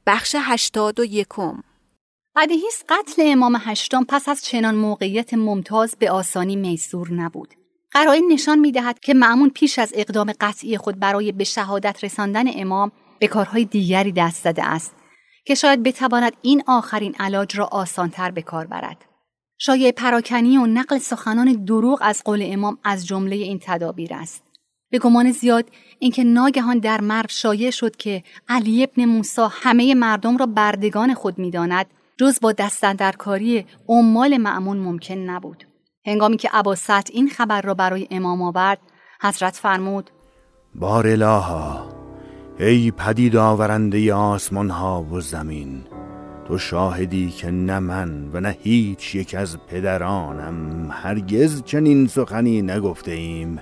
بخش 81. بدیهی است قتل امام هشتم پس از چنان موقعیت ممتاز به آسانی میسور نبود. قرائن نشان می‌دهد که مأمون پیش از اقدام قطعی خود برای به شهادت رساندن امام به کارهای دیگری دست زده است که شاید بتواند این آخرین علاج را آسان‌تر به کار برد. شایعه پراکنی و نقل سخنان دروغ از قول امام از جمله این تدابیر است. به گمان زیاد اینکه ناگهان در مرو شایع شد که علی ابن موسی همه مردم را بردگان خود می‌داند، جز با دستاندرکاری عمال مأمون ممکن نبود. هنگامی که ابا سعد این خبر را برای امام آورد، حضرت فرمود: بار الها، ای پدید آورنده آسمان ها و زمین، تو شاهدی که نه من و نه هیچ یک از پدرانم هرگز چنین سخنی نگفته ایم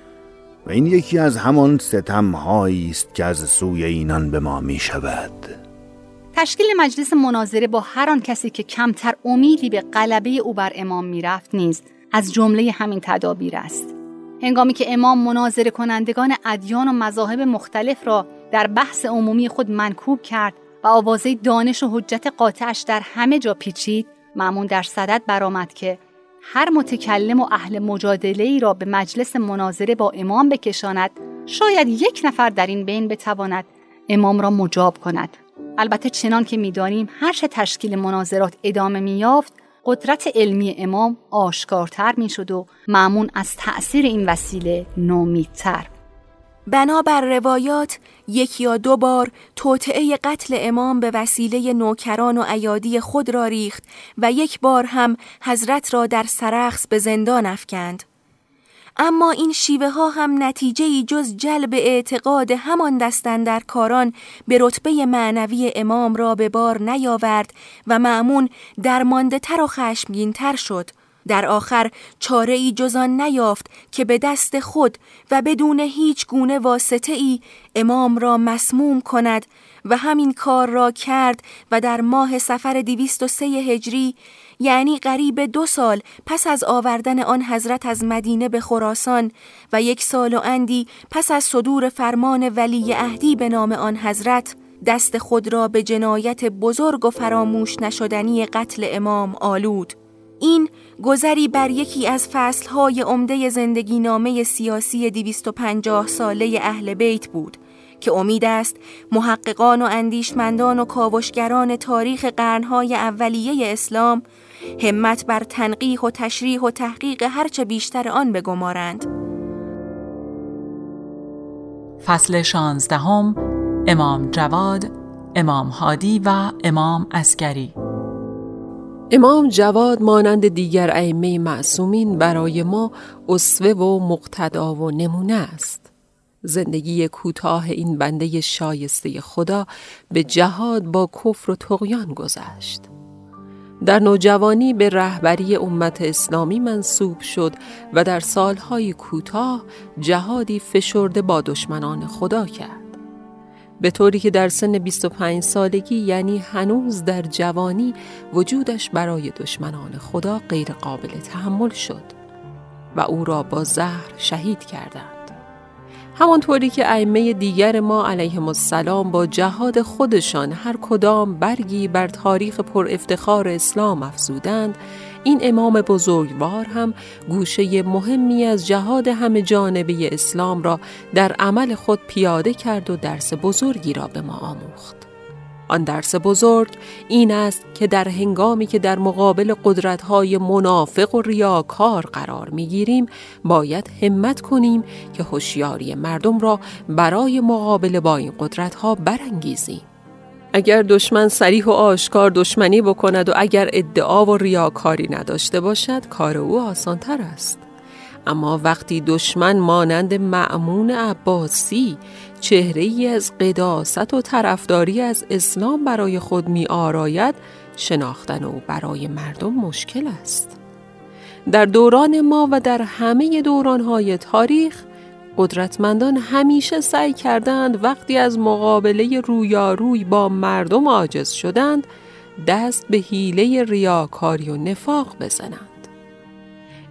و این یکی از همان ستم‌هایی است که از سوی اینان به ما می شود. تشکیل مجلس مناظره با هر آن کسی که کمتر امیدی به غلبه او بر امام میرفت نیز از جمله همین تدابیر است. هنگامی که امام مناظره کنندگان ادیان و مذاهب مختلف را در بحث عمومی خود منکوب کرد و آوازه دانش و حجت قاطعش در همه جا پیچید، مأمون در صدد برآمد که هر متکلم و اهل مجادله‌ای را به مجلس مناظره با امام بکشاند، شاید یک نفر در این بین بتواند امام را مجاب کند. البته چنان که می‌دانیم هر چه تشکیل مناظرات ادامه می‌یافت، قدرت علمی امام آشکارتر می‌شد و مأمون از تأثیر این وسیله نومیدتر. بنابر روایات 1 یا 2 بار توطئه قتل امام به وسیله نوکران و ایادی خود را ریخت و 1 بار هم حضرت را در سرخس به زندان افکند. اما این شیوه ها هم نتیجه‌ای جز جلب اعتقاد همان دستاندرکاران به رتبه معنوی امام را به بار نیاورد و مأمون درمانده تر و خشمگین تر شد. در آخر چاره‌ای جز آن نیافت که به دست خود و بدون هیچ گونه واسطه‌ای امام را مسموم کند و همین کار را کرد و در ماه صفر 203 هجری، یعنی قریب 2 سال پس از آوردن آن حضرت از مدینه به خراسان و 1 سال و اندی پس از صدور فرمان ولی عهدی به نام آن حضرت، دست خود را به جنایت بزرگ و فراموش نشدنی قتل امام آلود. این گذری بر یکی از فصلهای عمده زندگی نامه سیاسی 250 ساله اهل بیت بود که امید است محققان و اندیشمندان و کاوشگران تاریخ قرنهای اولیه اسلام همت بر تنقیح و تشریح و تحقیق هرچه بیشتر آن بگمارند. فصل 16. امام جواد، امام هادی و امام عسکری. امام جواد مانند دیگر ائمه معصومین برای ما اسوه و مقتدا و نمونه است. زندگی کوتاه این بنده شایسته خدا به جهاد با کفر و طغیان گذشت. در نوجوانی به رهبری امت اسلامی منصوب شد و در سالهای کوتاه جهادی فشرده با دشمنان خدا کرد. به طوری که در سن 25 سالگی، یعنی هنوز در جوانی، وجودش برای دشمنان خدا غیر قابل تحمل شد و او را با زهر شهید کردند. همانطوری که ائمه دیگر ما علیهم السلام با جهاد خودشان هر کدام برگی بر تاریخ پر افتخار اسلام افزودند، این امام بزرگوار هم گوشه مهمی از جهاد همه جانبه اسلام را در عمل خود پیاده کرد و درس بزرگی را به ما آموخت. آن درس بزرگ این است که در هنگامی که در مقابل قدرت‌های منافق و ریاکار قرار می‌گیریم، باید همت کنیم که هوشیاری مردم را برای مقابله با این قدرت‌ها برانگیزیم. اگر دشمن صریح و آشکار دشمنی بکند و اگر ادعا و ریاکاری نداشته باشد، کار او آسان‌تر است. اما وقتی دشمن مانند مأمون عباسی چهره‌ای از قداست و طرفداری از اسلام برای خود می آراید، شناختن او برای مردم مشکل است. در دوران ما و در همه دوران‌های تاریخ، قدرتمندان همیشه سعی کردند وقتی از مقابله رویاروی با مردم عاجز شدند، دست به حیله ریاکاری و نفاق بزنند.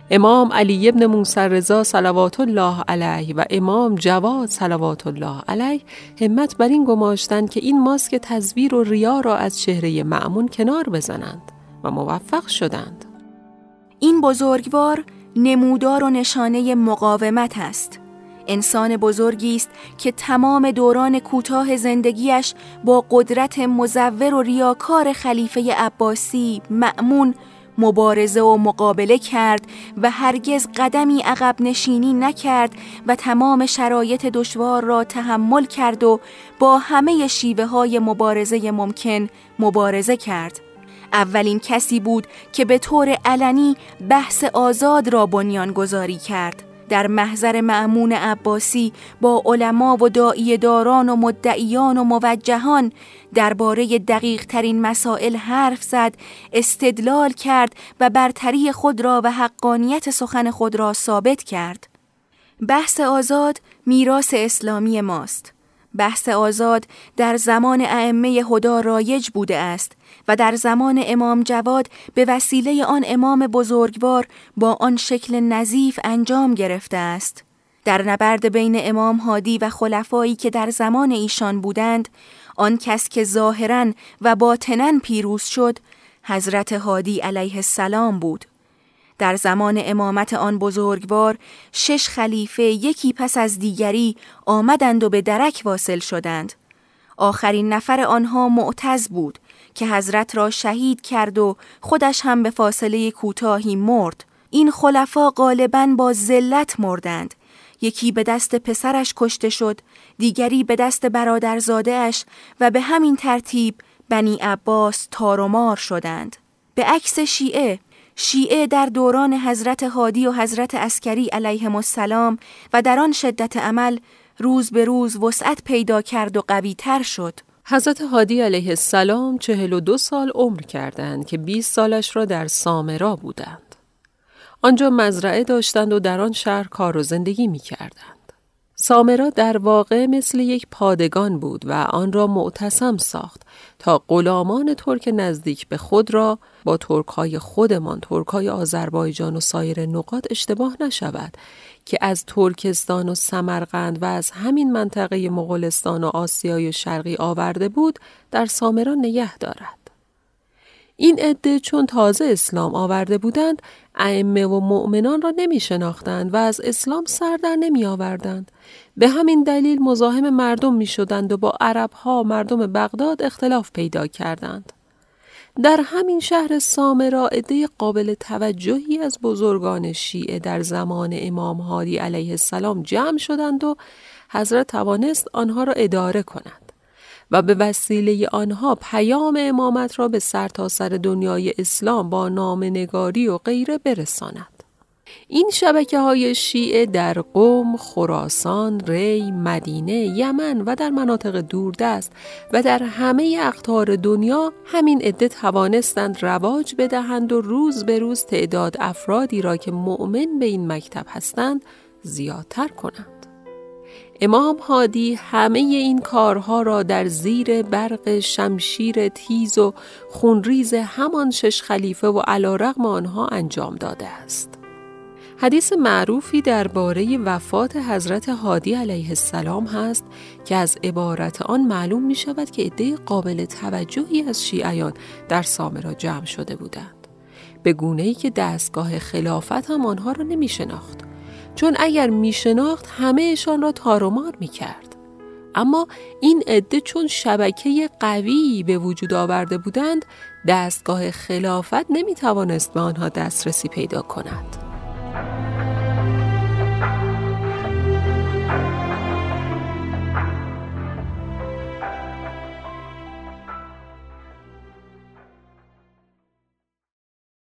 امام علی ابن موسی رضا صلوات الله علیه و امام جواد صلوات الله علیه همت بر این گماشتند که این ماسک تزویر و ریا را از چهره مأمون کنار بزنند و موفق شدند. این بزرگوار نمودار و نشانه مقاومت است. انسان بزرگی است که تمام دوران کوتاه زندگیش با قدرت مزور و ریاکار خلیفه عباسی مأمون مبارزه و مقابله کرد و هرگز قدمی عقب نشینی نکرد و تمام شرایط دشوار را تحمل کرد و با همه شیوه های مبارزه ممکن مبارزه کرد. اولین کسی بود که به طور علنی بحث آزاد را بنیانگذاری کرد. در محضر مأمون عباسی با علما و داعیه‌داران و مدعیان و موجهان درباره دقیق ترین مسائل حرف زد، استدلال کرد و برتری خود را و حقانیت سخن خود را ثابت کرد. بحث آزاد میراث اسلامی ماست. بحث آزاد در زمان ائمه هدی رایج بوده است و در زمان امام جواد به وسیله آن امام بزرگوار با آن شکل نظیف انجام گرفته است. در نبرد بین امام هادی و خلفایی که در زمان ایشان بودند، آن کس که ظاهراً و باطناً پیروز شد، حضرت هادی علیه السلام بود. در زمان امامت آن بزرگوار 6 خلیفه یکی پس از دیگری آمدند و به درک واصل شدند. آخرین نفر آنها معتز بود که حضرت را شهید کرد و خودش هم به فاصله کوتاهی مرد. این خلفا غالباً با ذلت مردند. یکی به دست پسرش کشته شد، دیگری به دست برادرزاده‌اش و به همین ترتیب بنی عباس تار و مار شدند. به عکس شیعه در دوران حضرت هادی و حضرت عسکری علیهم السلام و در آن شدت عمل روز به روز وسعت پیدا کرد و قوی تر شد. حضرت هادی علیه السلام 42 سال عمر کردند که 20 سالش را در سامرا بودند. آنجا مزرعه داشتند و در آن شهر کار و زندگی می کردند. سامرا در واقع مثل یک پادگان بود و آن را معتصم ساخت تا غلامان ترک نزدیک به خود را با ترک‌های خودمان، ترک‌های آذربایجان و سایر نقاط اشتباه نشود که از ترکستان و سمرقند و از همین منطقه مغولستان و آسیای شرقی آورده بود در سامرا نگه دارد. این عده چون تازه اسلام آورده بودند، ائمه و مؤمنان را نمی شناختند و از اسلام سر در نمی آوردند. به همین دلیل مزاحم مردم می شدند و با عربها مردم بغداد اختلاف پیدا کردند. در همین شهر سامرا عده قابل توجهی از بزرگان شیعه در زمان امام هادی علیه السلام جمع شدند و حضرت توانست آنها را اداره کند و به وسیله آنها پیام امامت را به سرتاسر دنیای اسلام با نامه‌نگاری و غیره برساند. این شبکه‌های شیعه در قم، خراسان، ری، مدینه، یمن و در مناطق دوردست و در همه اقطار دنیا همین عده توانستند رواج بدهند و روز به روز تعداد افرادی را که مؤمن به این مکتب هستند زیادتر کنند. امام هادی همه این کارها را در زیر برق شمشیر تیز و خونریز همان 6 خلیفه و علی‌رغم آنها انجام داده است. حدیث معروفی درباره وفات حضرت هادی علیه السلام هست که از عبارت آن معلوم می شود که عده قابل توجهی از شیعیان در سامرا جمع شده بودند، به گونه‌ای که دستگاه خلافت هم آنها را نمی شناخت، چون اگر می شناخت همه‌شان را تار و مار می کرد. اما این عده چون شبکه قوی به وجود آورده بودند، دستگاه خلافت نمی توانست به آنها دسترسی پیدا کند.